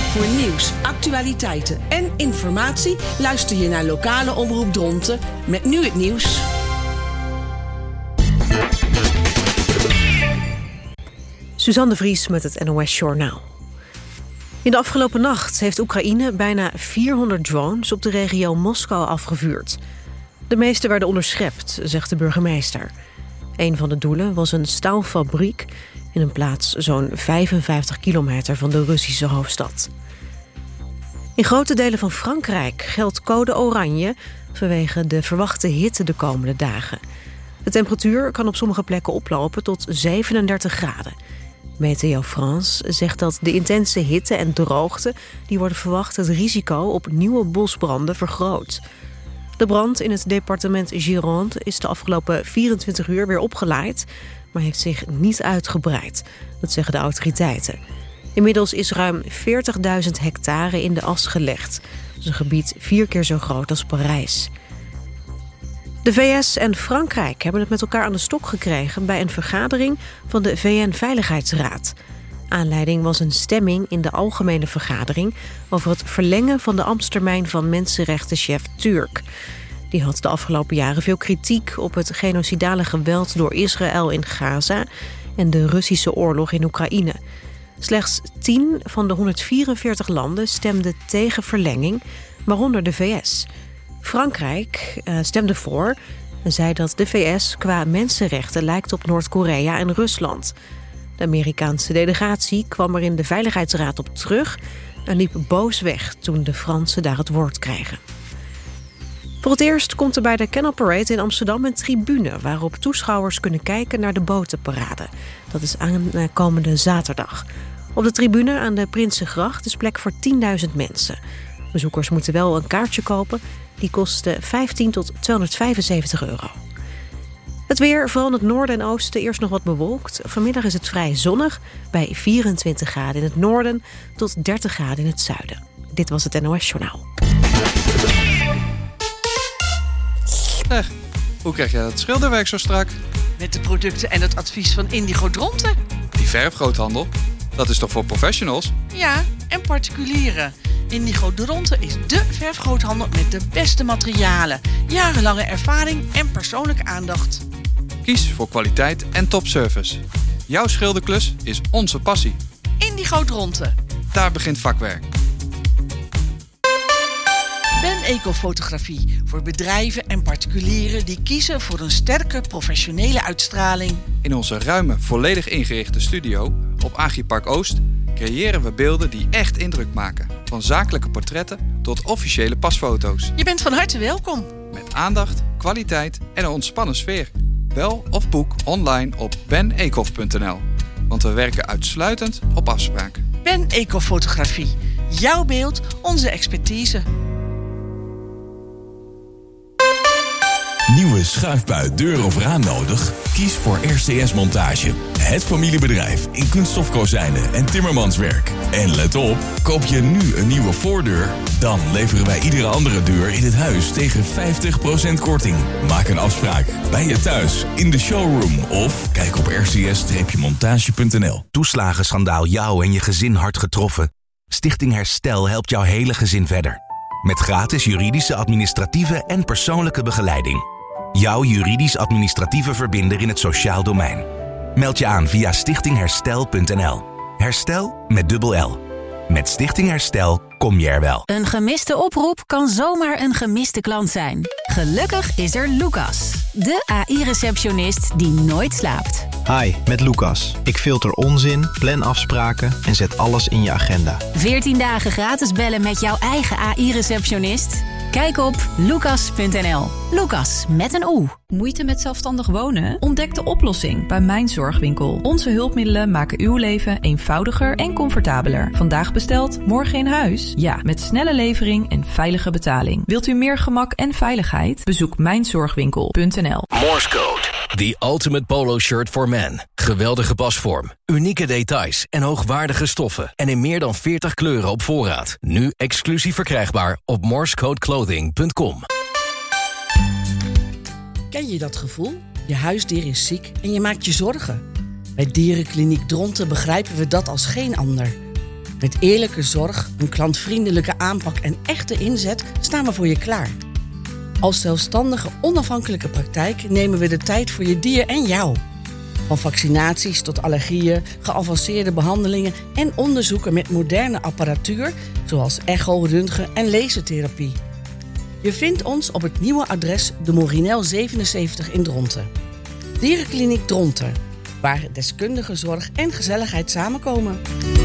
Voor nieuws, actualiteiten en informatie luister je naar lokale Omroep Dronten met nu het nieuws. Suzanne de Vries met het NOS Journaal. In de afgelopen nacht heeft Oekraïne bijna 400 drones op de regio Moskou afgevuurd. De meeste werden onderschept, zegt de burgemeester. Een van de doelen was een staalfabriek in een plaats zo'n 55 kilometer van de Russische hoofdstad. In grote delen van Frankrijk geldt code oranje vanwege de verwachte hitte de komende dagen. De temperatuur kan op sommige plekken oplopen tot 37 graden. Meteo France zegt dat de intense hitte en droogte die worden verwacht het risico op nieuwe bosbranden vergroot. De brand in het departement Gironde is de afgelopen 24 uur weer opgeleid, maar heeft zich niet uitgebreid. Dat zeggen de autoriteiten. Inmiddels is ruim 40.000 hectare in de as gelegd. Dat is een gebied 4 keer zo groot als Parijs. De VS en Frankrijk hebben het met elkaar aan de stok gekregen bij een vergadering van de VN-veiligheidsraad. Aanleiding was een stemming in de algemene vergadering over het verlengen van de ambtstermijn van mensenrechtenchef Turk. Die had de afgelopen jaren veel kritiek op het genocidale geweld door Israël in Gaza en de Russische oorlog in Oekraïne. Slechts 10 van de 144 landen stemden tegen verlenging, waaronder de VS. Frankrijk stemde voor en zei dat de VS qua mensenrechten lijkt op Noord-Korea en Rusland. De Amerikaanse delegatie kwam er in de Veiligheidsraad op terug en liep boos weg toen de Fransen daar het woord kregen. Voor het eerst komt er bij de Canal Parade in Amsterdam een tribune waarop toeschouwers kunnen kijken naar de botenparade. Dat is aankomende zaterdag. Op de tribune aan de Prinsengracht is plek voor 10.000 mensen. Bezoekers moeten wel een kaartje kopen. Die kost 15 tot 275 euro. Het weer, vooral in het noorden en oosten, eerst nog wat bewolkt. Vanmiddag is het vrij zonnig, bij 24 graden in het noorden tot 30 graden in het zuiden. Dit was het NOS Journaal. Hoe krijg jij dat schilderwerk zo strak? Met de producten en het advies van Indigo Dronten. Die verfgroothandel, dat is toch voor professionals? Ja, en particulieren. Indigo Dronten is dé verfgroothandel met de beste materialen, jarenlange ervaring en persoonlijke aandacht. Kies voor kwaliteit en topservice. Jouw schilderklus is onze passie. Indigo Dronten. Daar begint vakwerk. Ben Ecofotografie voor bedrijven en particulieren die kiezen voor een sterke professionele uitstraling. In onze ruime, volledig ingerichte studio op Agripark Oost creëren we beelden die echt indruk maken. Van zakelijke portretten tot officiële pasfoto's. Je bent van harte welkom. Met aandacht, kwaliteit en een ontspannen sfeer. Bel of boek online op benecof.nl. Want we werken uitsluitend op afspraak. Ben Ecofotografie. Jouw beeld, onze expertise. Nieuwe schuifbui, deur of raam nodig? Kies voor RCS Montage. Het familiebedrijf in kunststofkozijnen en timmermanswerk. En let op, koop je nu een nieuwe voordeur, dan leveren wij iedere andere deur in het huis tegen 50% korting. Maak een afspraak bij je thuis, in de showroom of kijk op rcs-montage.nl. Toeslagenschandaal jou en je gezin hard getroffen? Stichting Herstel helpt jouw hele gezin verder. Met gratis juridische, administratieve en persoonlijke begeleiding. Jouw juridisch-administratieve verbinder in het sociaal domein. Meld je aan via stichtingherstel.nl. Herstel met dubbel L. Met Stichting Herstel kom je er wel. Een gemiste oproep kan zomaar een gemiste klant zijn. Gelukkig is er Lucas, de AI-receptionist die nooit slaapt. Hi, met Lucas. Ik filter onzin, plan afspraken en zet alles in je agenda. 14 dagen gratis bellen met jouw eigen AI-receptionist? Kijk op lucas.nl. Lucas met een O. Moeite met zelfstandig wonen? Ontdek de oplossing bij Mijn Zorgwinkel. Onze hulpmiddelen maken uw leven eenvoudiger en comfortabeler. Vandaag besteld, morgen in huis? Ja, met snelle levering en veilige betaling. Wilt u meer gemak en veiligheid? Bezoek mijnzorgwinkel.nl. Morse Code. The ultimate polo shirt for men. Geweldige pasvorm, unieke details en hoogwaardige stoffen. En in meer dan 40 kleuren op voorraad. Nu exclusief verkrijgbaar op morsecodeclothing.com. Ken je dat gevoel? Je huisdier is ziek en je maakt je zorgen. Bij Dierenkliniek Dronten begrijpen we dat als geen ander. Met eerlijke zorg, een klantvriendelijke aanpak en echte inzet staan we voor je klaar. Als zelfstandige, onafhankelijke praktijk nemen we de tijd voor je dier en jou. Van vaccinaties tot allergieën, geavanceerde behandelingen en onderzoeken met moderne apparatuur, zoals echo, röntgen en lasertherapie. Je vindt ons op het nieuwe adres de Morinel 77 in Dronten. Dierenkliniek Dronten, waar deskundige zorg en gezelligheid samenkomen.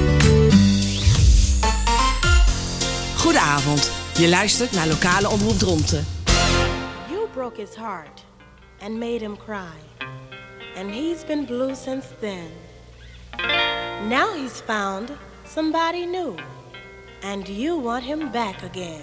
Goedenavond, je luistert naar Lokale Omroep Dronten. You broke his heart and made him cry. And he's been blue since then. Now he's found somebody new. And you want him back again.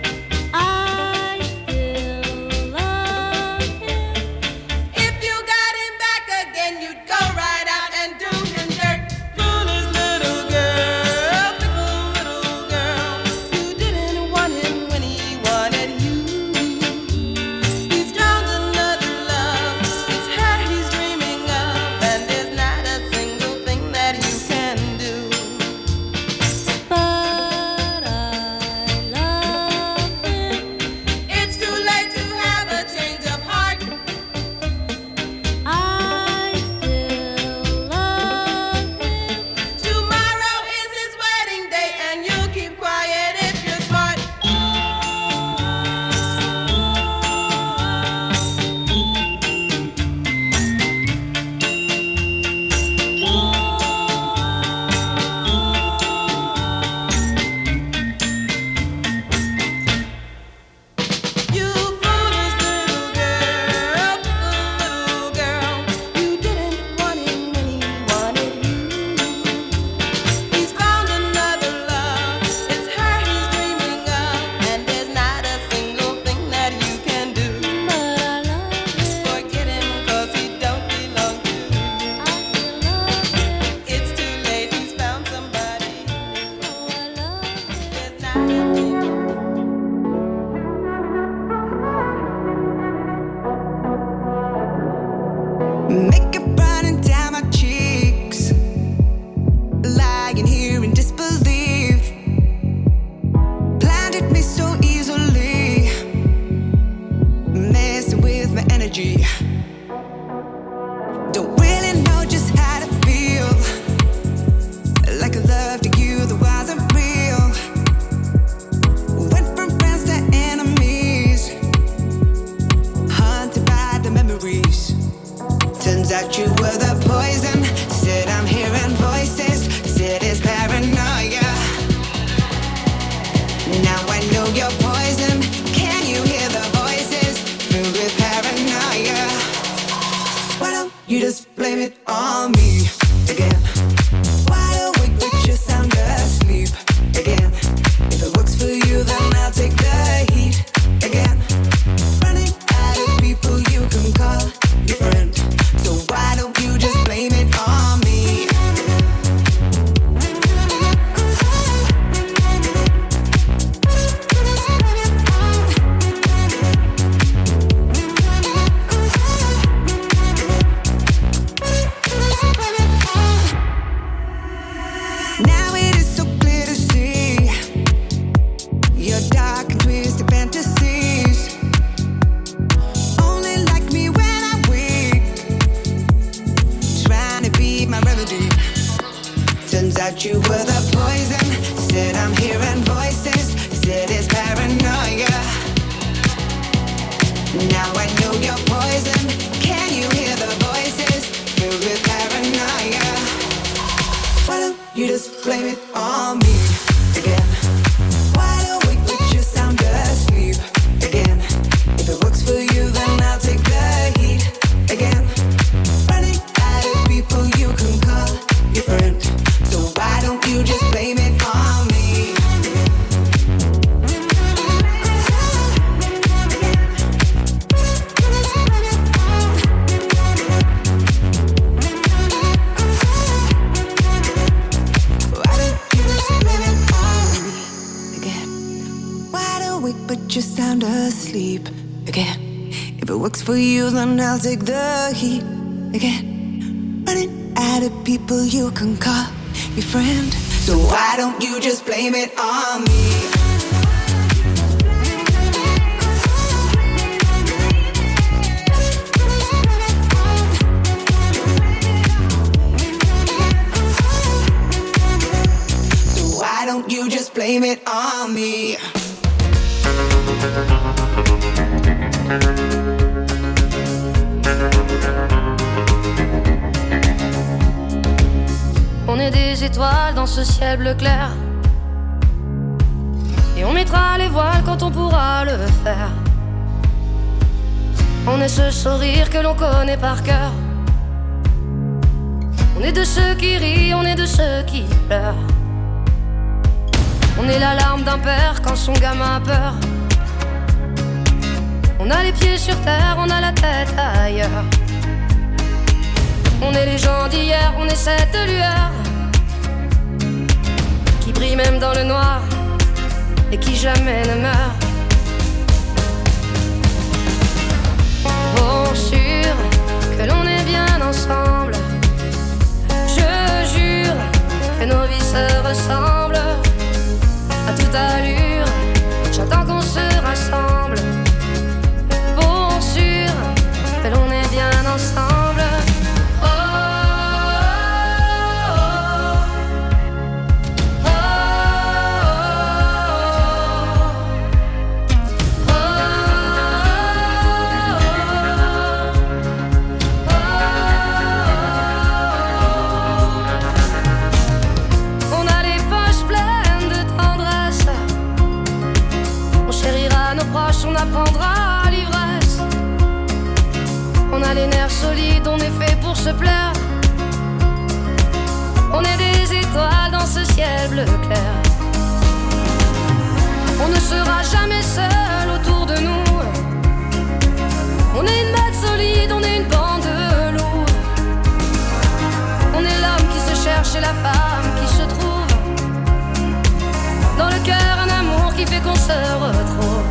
You got but you're sound asleep again. If it works for you, then I'll take the heat again. Running out of people you can call your friend. So why don't you just blame it on me? So why don't you just blame it on me? On est des étoiles dans ce ciel bleu clair, et on mettra les voiles quand on pourra le faire. On est ce sourire que l'on connaît par cœur. On est de ceux qui rient, on est de ceux qui pleurent. On est la larme d'un père quand son gamin a peur. On a les pieds sur terre, on a la tête ailleurs. On est les gens d'hier, on est cette lueur qui brille même dans le noir et qui jamais ne meurt. Pour sûr que l'on est bien ensemble, je jure que nos vies se ressemblent. À toute allure, j'attends qu'on se rassemble. Pour sûr que l'on est bien ensemble. On apprendra l'ivresse. On a les nerfs solides, on est fait pour se plaire. On est des étoiles dans ce ciel bleu clair. On ne sera jamais seul autour de nous. On est une bête solide, on est une bande de loups. On est l'homme qui se cherche et la femme qui se trouve. Dans le cœur un amour qui fait qu'on se retrouve.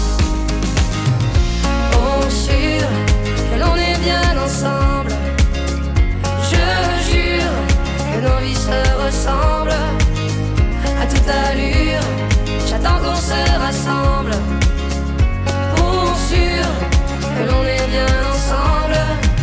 Sûr que l'on est bien ensemble. Je jure que nos vies se ressemblent. À toute allure, j'attends qu'on se rassemble. Pour sûr que l'on est bien ensemble.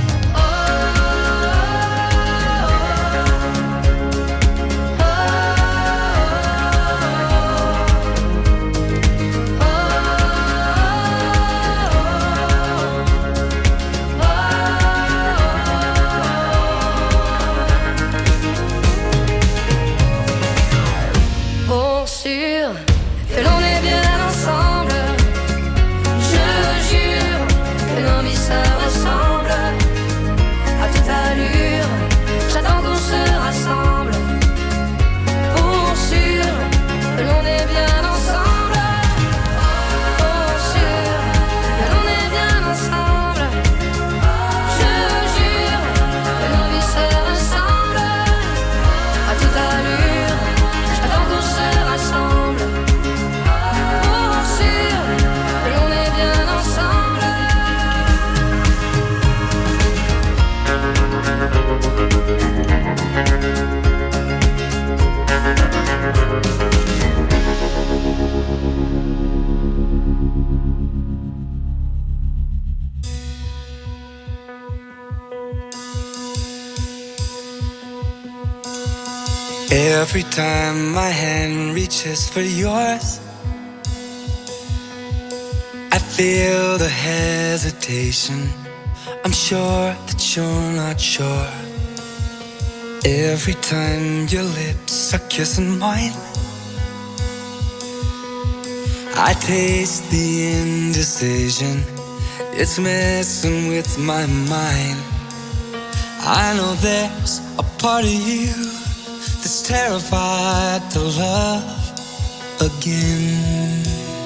Every time my hand reaches for yours, I feel the hesitation. I'm sure that you're not sure. Every time your lips are kissing mine, I taste the indecision. It's messing with my mind. I know there's a part of you that's terrified to love again.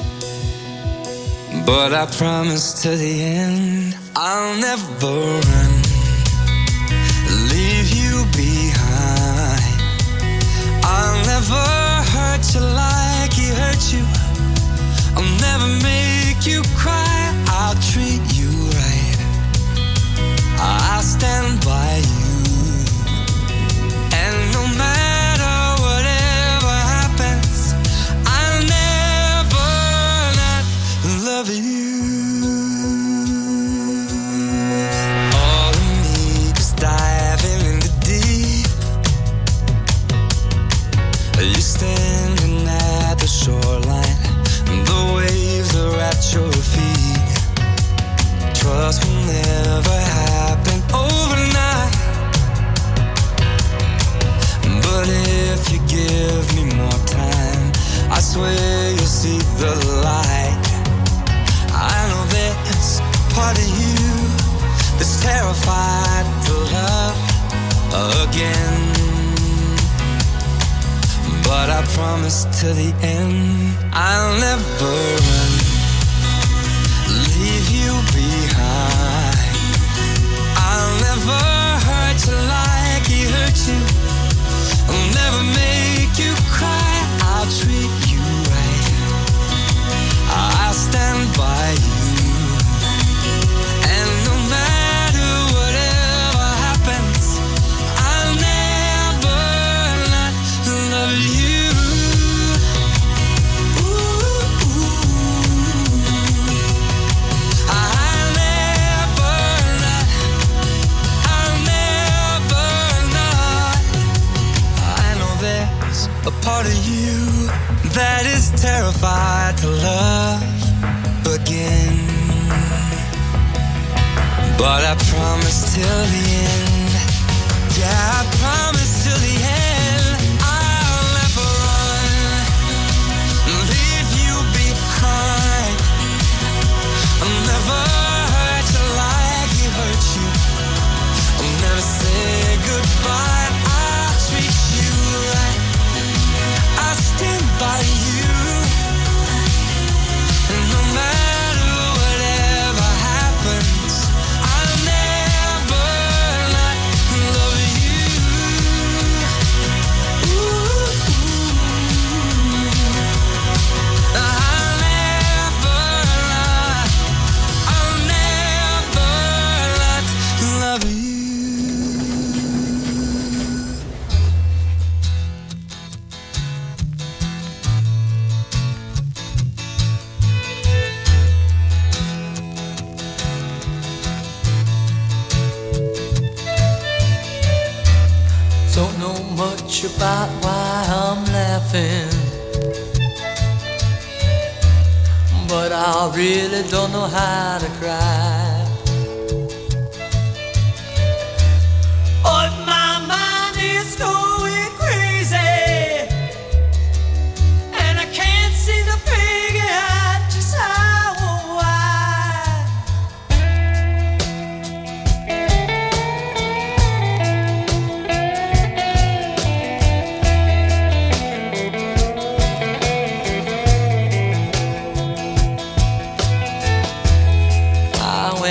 But I promise to the end, I'll never run, leave you behind. I'll never hurt you like he hurt you. I'll never make this way you'll see the light. I know there's part of you that's terrified to love again. But I promise till the end I'll never leave you behind. I'll never hurt you like he hurt you. I'll never make you cry. I'll treat you right. I'll stand by you. And no matter whatever happens, I'll never not love you. I'll never not. I know there's a part of you that is terrified to love again. But I promise till the end. Yeah, I promise till the end I'll never run, leave you behind. I'll never hurt you like he hurt you. I'll never say goodbye. I'll treat you right. I'll stand by you. And no matter whatever happens, I'll never not love you. I'll never not love you. Don't know much about why I'm laughing, but I really don't know how to cry. But my mind is going crazy, and I can't seem to figure out just how or why. I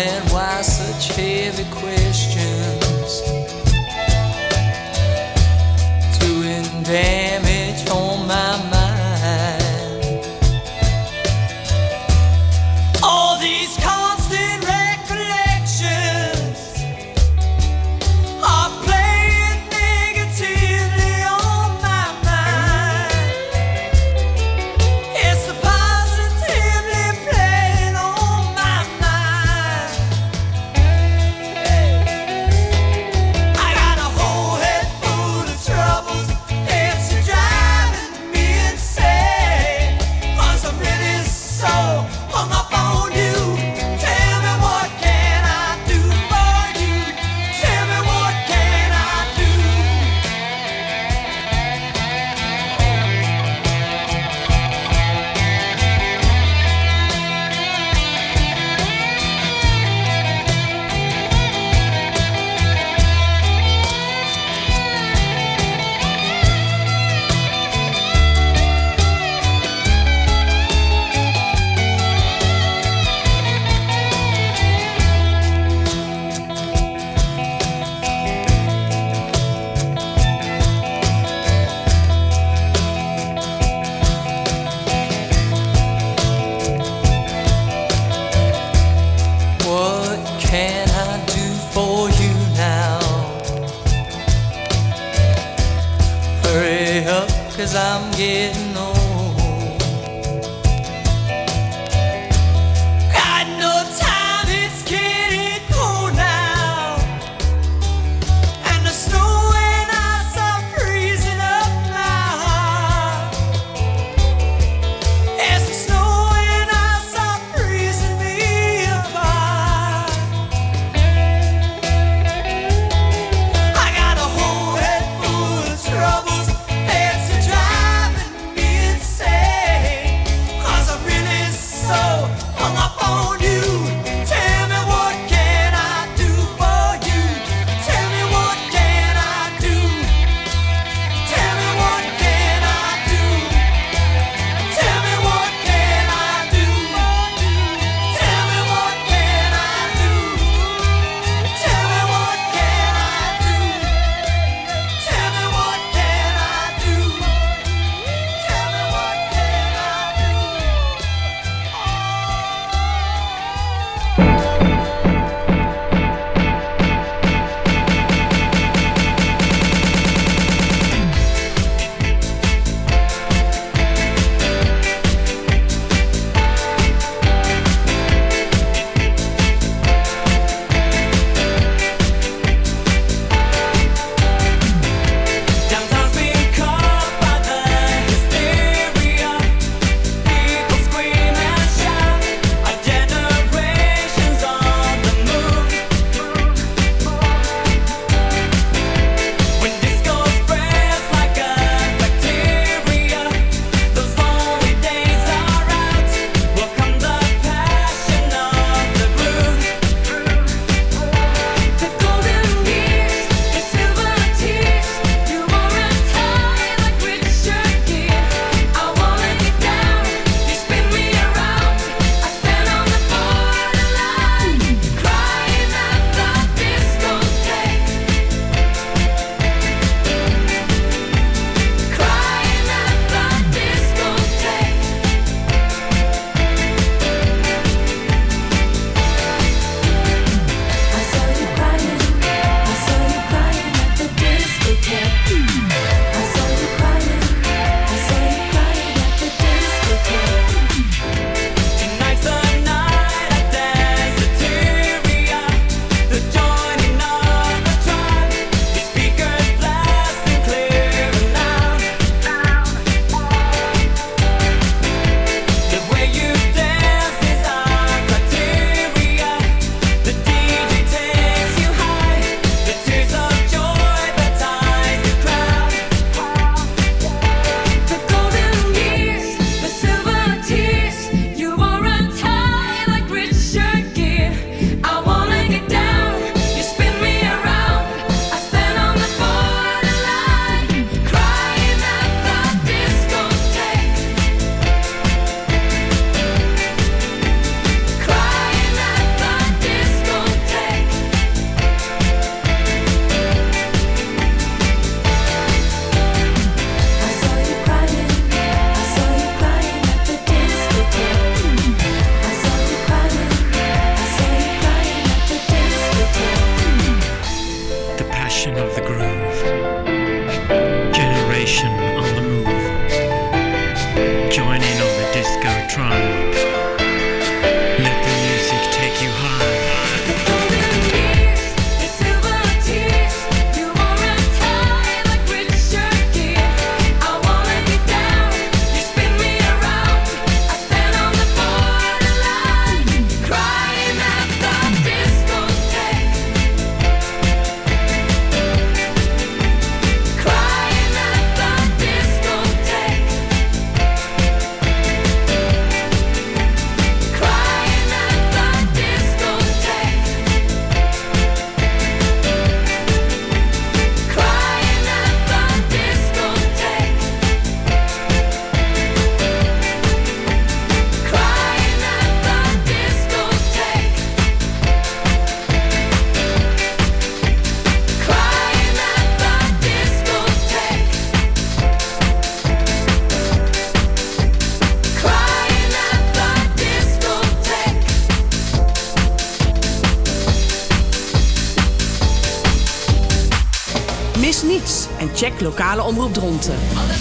en check lokale omroep Dronten.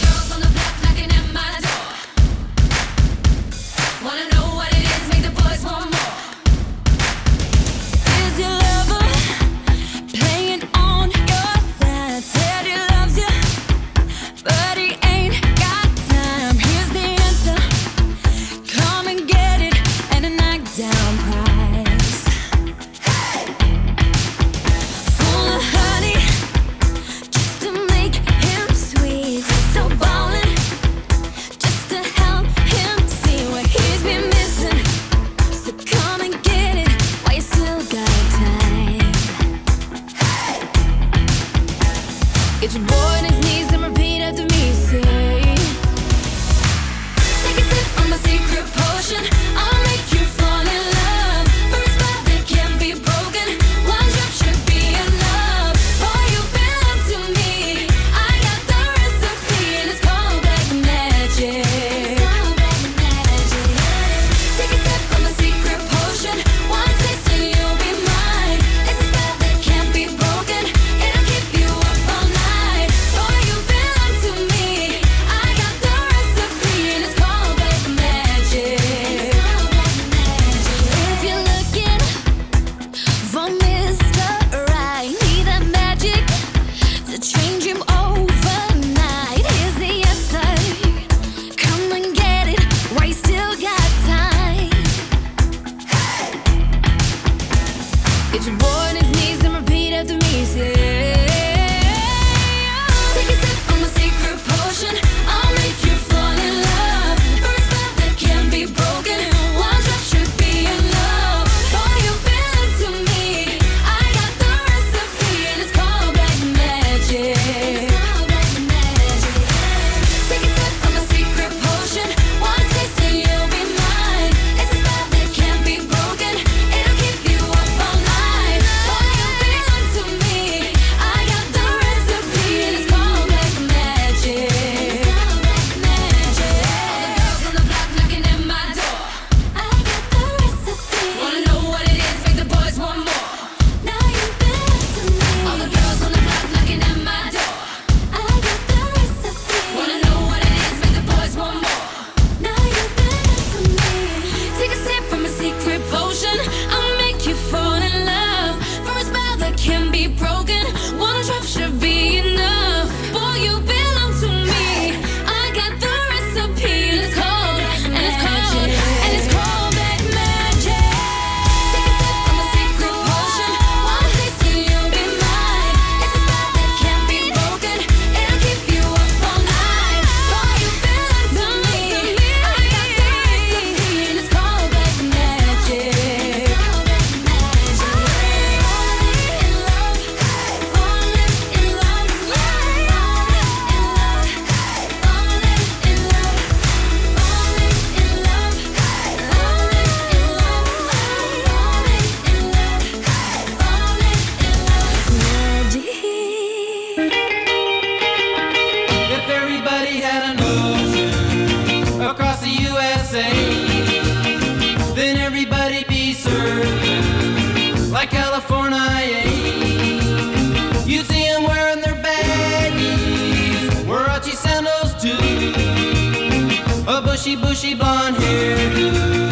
Bushy blonde hairdo,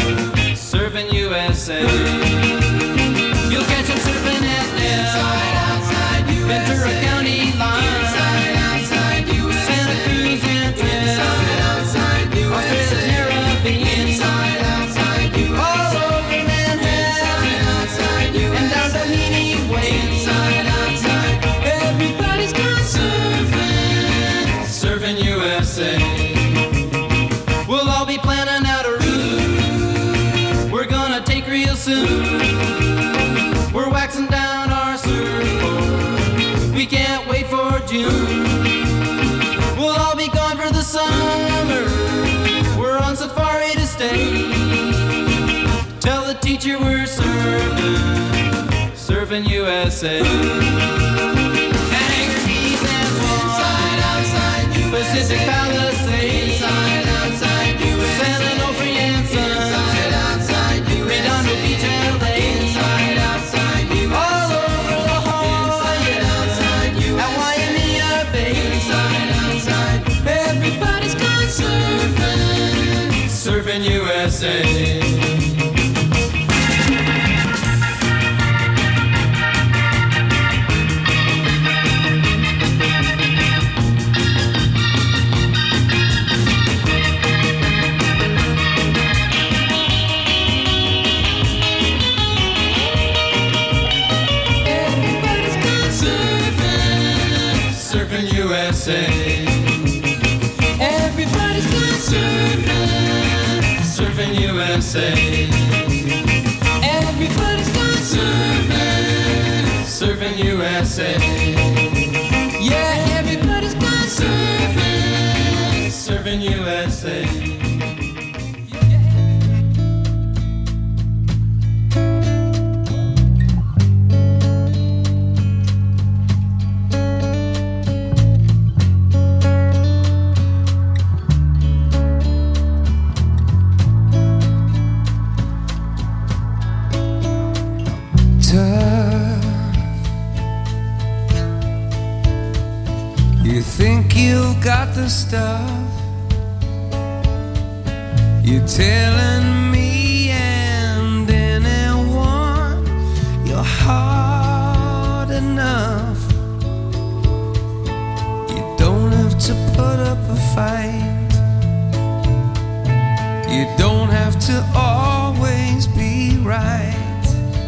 surfing USA. You'll catch him surfing at Nell, Ventura County line, Santa Cruz and Australia's Caribbean, all over Manhattan, and down Doheny Way. Everybody's gone surfing USA. We'll all be planning out a route we're gonna take real soon. We're waxing down our surfboard, we can't wait for June. We'll all be gone for the summer, we're on safari to stay. Tell the teacher we're surfing USA. Hangar Keys and Swan, Pacific Palisades, San Onofre and Sun, Redondo Beach, LA, all over La Jolla, at Waimea Bay. USA. Everybody's gone surfing, surfing USA. Everybody's gone surfing, surfing USA. Yeah, everybody's gone surfing, surfing USA. Got the stuff you're telling me and anyone you're hard enough. You don't have to put up a fight. You don't have to always be right.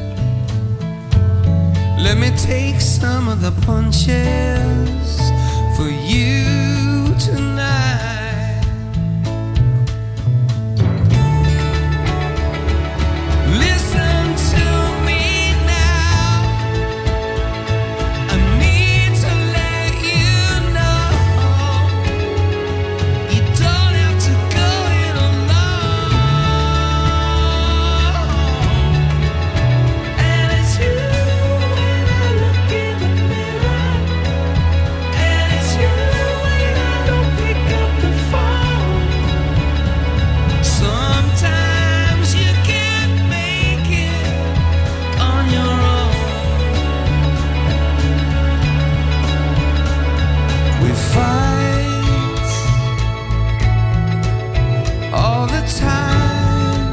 Let me take some of the punches for you tonight. Listen to me now. I need to let you know you don't have to go it alone. And it's you when I look in the mirror. And it's you when I don't pick up the phone. Sometimes you can't make it on your own. We fight all the time,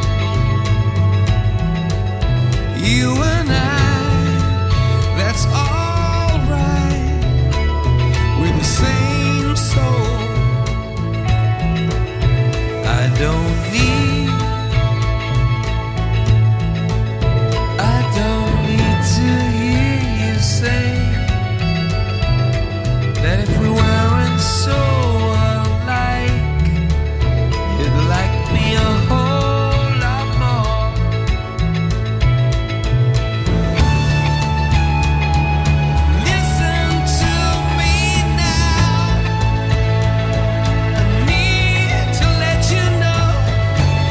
you and I, that's all right. We're the same soul. I don't need to hear you say that if we weren't so alike, you'd like me a whole lot more. Listen to me now. I need to let you know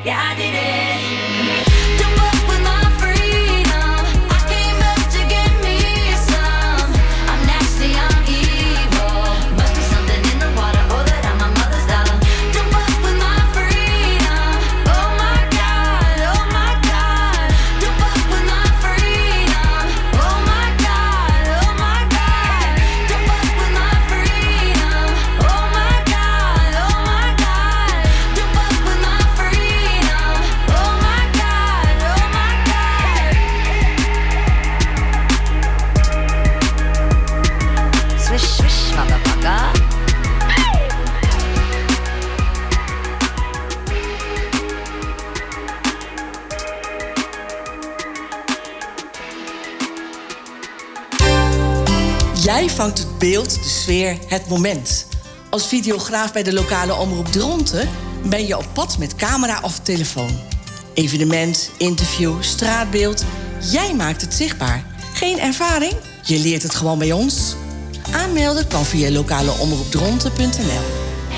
Yeah, I did it. Don't fuck with my freedom. I came back to get me some. I'm nasty, I'm evil. Must be something in the water, or that I'm my mother's daughter. Don't fuck with my freedom. Oh my God, oh my God. Don't fuck with my freedom. Oh my God, oh my God. Don't fuck with my freedom. Oh my God, oh my God. Don't fuck with my freedom. Oh my God, oh my God. Swish, swish, motherfucker. Jij vangt het beeld, de sfeer, het moment. Als videograaf bij de lokale omroep Dronten ben je op pad met camera of telefoon. Evenement, interview, straatbeeld. Jij maakt het zichtbaar. Geen ervaring? Je leert het gewoon bij ons. Aanmelden kan via lokaleomroepdronten.nl.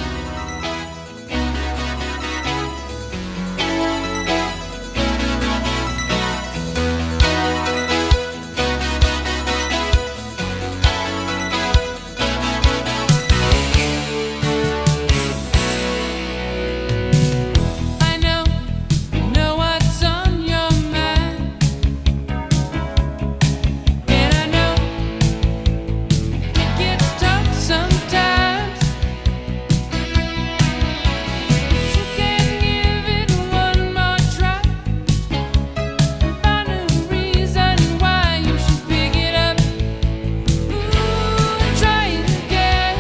I know what's on your mind, and I know it gets tough sometimes. You can give it one more try. Find a reason why you should pick it up. Ooh, try it again.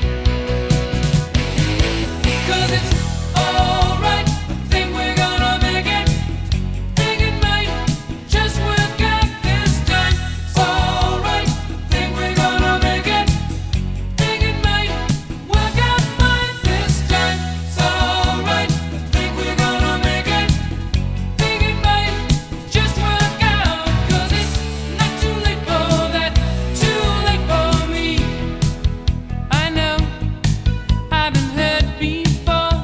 'Cause it's alright. Think we're gonna make it. Think it might just work out this time. It's alright. Think we're gonna make it. Think it might work out fine this time. It's alright. Think we're gonna make it. Think it might just work out. 'Cause it's not too late for that. Too late for me. I know I've been hurt before,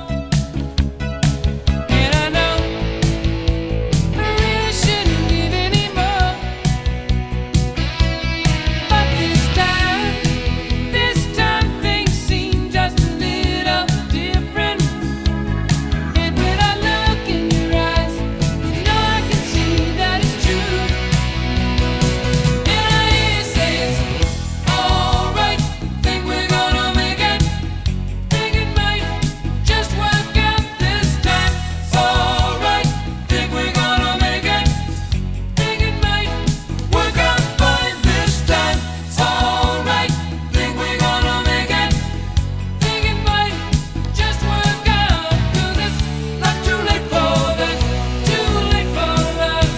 and I know I really shouldn't give anymore. But this time things seem just a little different. And when I look in your eyes, you know I can see that it's true. And I hear you say it's alright. Think we're gonna make it. Think it might just work out this time. It's alright. Think we're gonna make it. Think it might work out fine this time. It's alright. Think we're gonna make it. Think it might just work out. 'Cause it's not too late for that. Too late for love.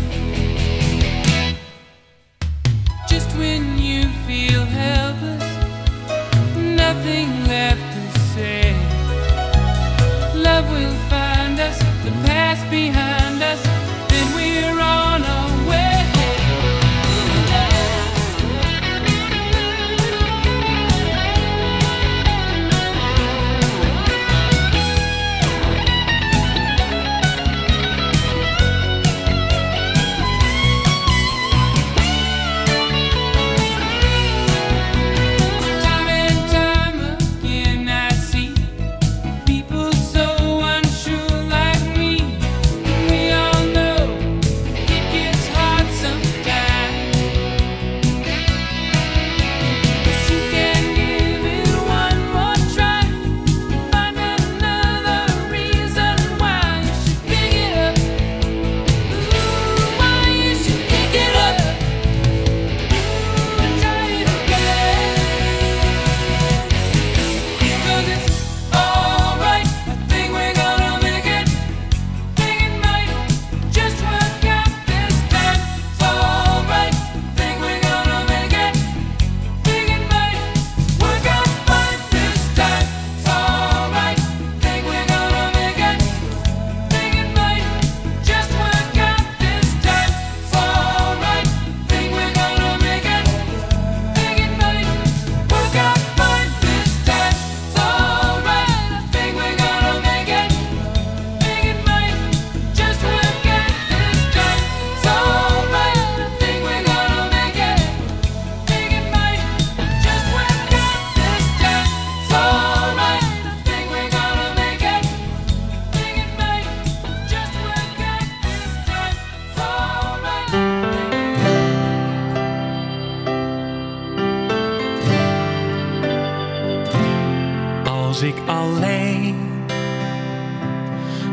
Just when you feel helpless, nothing left to say. Love will find us, the past behind us, then we're on our way. Time and time again I see people so unsure.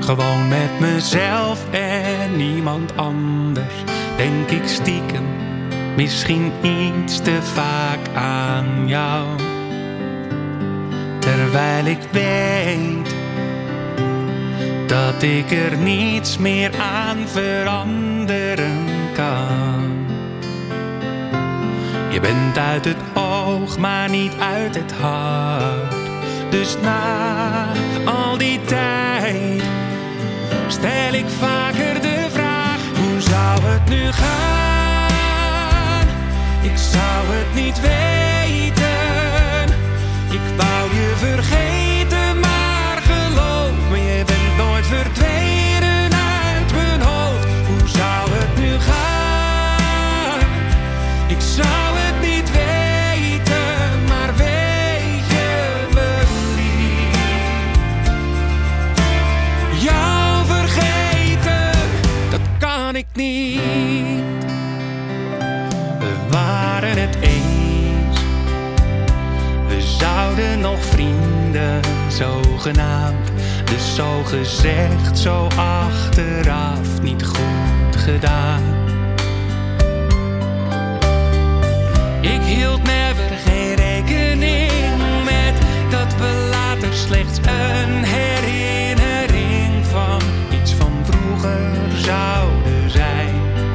Gewoon met mezelf en niemand anders. Denk ik stiekem misschien iets te vaak aan jou. Terwijl ik weet dat ik er niets meer aan veranderen kan. Je bent uit het oog, maar niet uit het hart. Dus na al die tijd stel ik vaker de vraag: hoe zou het nu gaan? Ik zou het niet weten. Ik wou je vergeten, maar geloof me, je bent nooit verdwenen uit mijn hoofd. Hoe zou het nu gaan? Ik zou het niet weten, maar weet je me lief. Jou vergeten, dat kan ik niet. We waren het eens. We zouden nog vrienden, zogenaamd. Dus zo gezegd, zo achteraf niet goed gedaan. Ik hield never geen rekening met dat we later slechts een herinnering van iets van vroeger zouden zijn.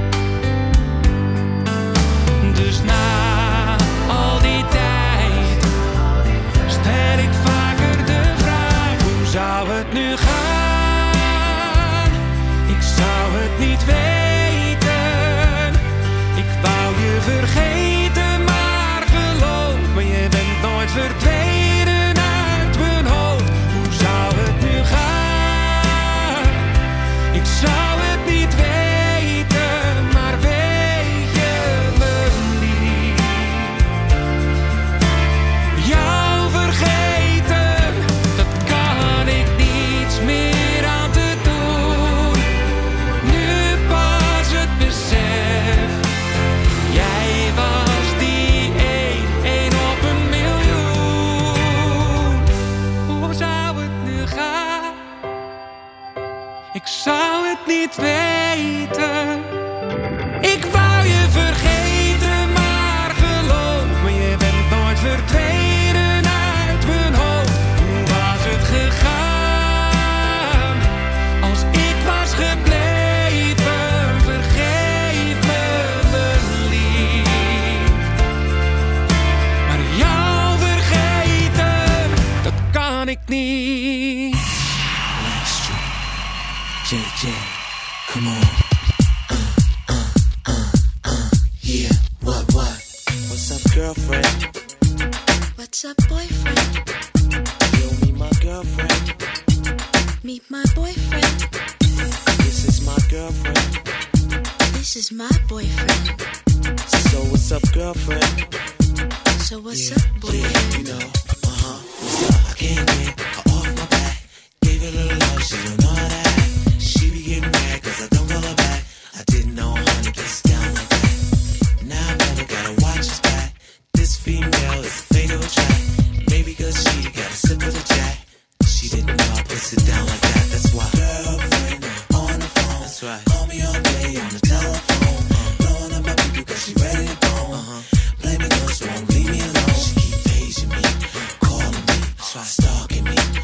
Dus na al die tijd stel ik vaker de vraag: hoe zou het nu gaan? Ik zou het niet weten. Ik wou je vergeten, maar geloof me, je bent nooit verdwenen uit mijn hoofd. Hoe zou het nu gaan? Ik zou het niet weten, maar weet je me lief. Jou vergeten, dat kan ik niets meer aan te doen. Nu pas het besef, jij was die één op een miljoen. Hoe zou het nu gaan? Ik zou het niet weten. Ik wou je vergeten, maar geloof me, je bent nooit verdwenen uit mijn hoofd. Hoe was het gegaan als ik was gebleven? Vergeef me lief. Maar jou vergeten, dat kan ik niet. JJ, come on. Yeah, what? What's up, girlfriend? What's up, boyfriend? Yo, meet my girlfriend. Meet my boyfriend. This is my girlfriend. This is my boyfriend. So what's up, girlfriend? So what's up, boyfriend? Yeah, you know, what's up? I came in, I off my back. Gave her a little love, she don't know how to act. She be getting mad cause I don't call her back. I didn't know honey gets down like that. Now I never gotta watch his back. This female is a fatal track. Maybe cause she got a sip of the jack. She didn't know I puts it down like that. That's why girlfriend on the phone. That's right. Call me all day on the telephone. Blowing up my baby cause she ready to go. Blame me cause she won't leave me alone. She keep paging me, calling me, stalking me.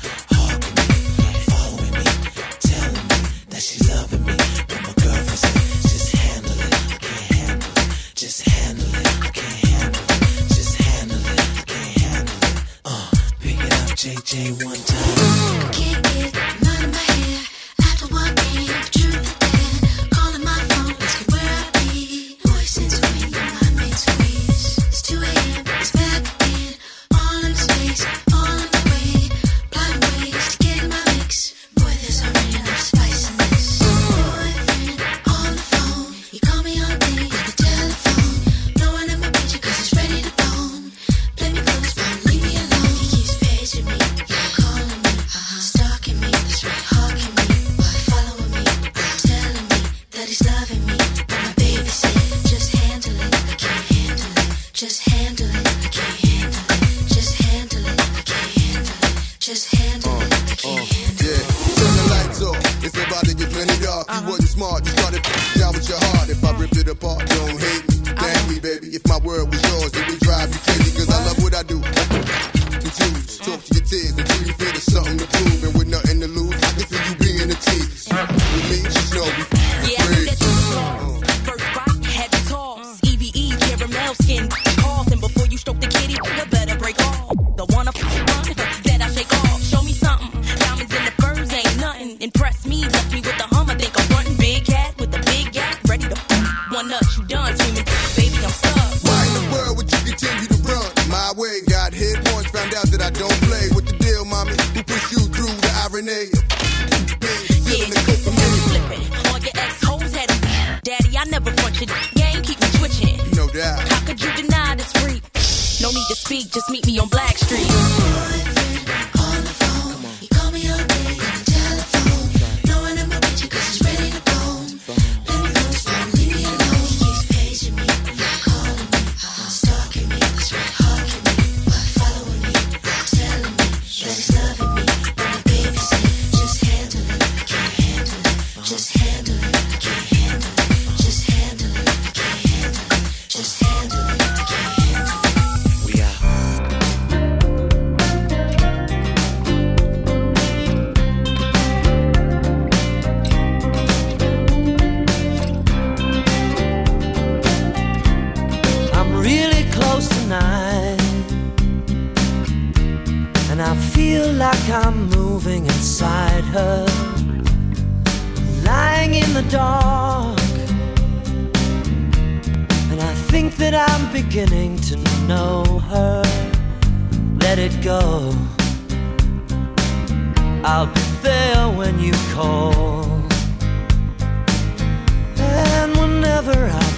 dark, you wasn't smart. You started down with your heart. If I ripped it apart, don't hate me. Thank me, baby. If my word was yours, it would drive you crazy. Cause I love what I do. Continue to talk to your tears until you feel there's something to prove. And with nothing to lose, I can see you being a tease. With me, just know we free. First bite, heavy toss. EVE, caramel skin. Off, and before you stroke the kitty, you better break off. The one up that I shake off. Show me something. Diamonds in the furs ain't nothing. Impress me, left me with the hum. I think I'm frontin' big cat with a big gap. Ready to one up, you done swimming. Baby, I'm stuck. Why in the world would you continue to run my way? Got hit once, found out that I don't play. With the deal, mommy, who pushed you through the irony? Flipping. All your ex-hoes had it. Daddy, I never front your game, keep me twitching. No doubt. How could you deny this freak? No need to speak, just meet me on Black Street. I'm moving inside her, lying in the dark, and I think that I'm beginning to know her. Let it go, I'll be there when you call, and whenever I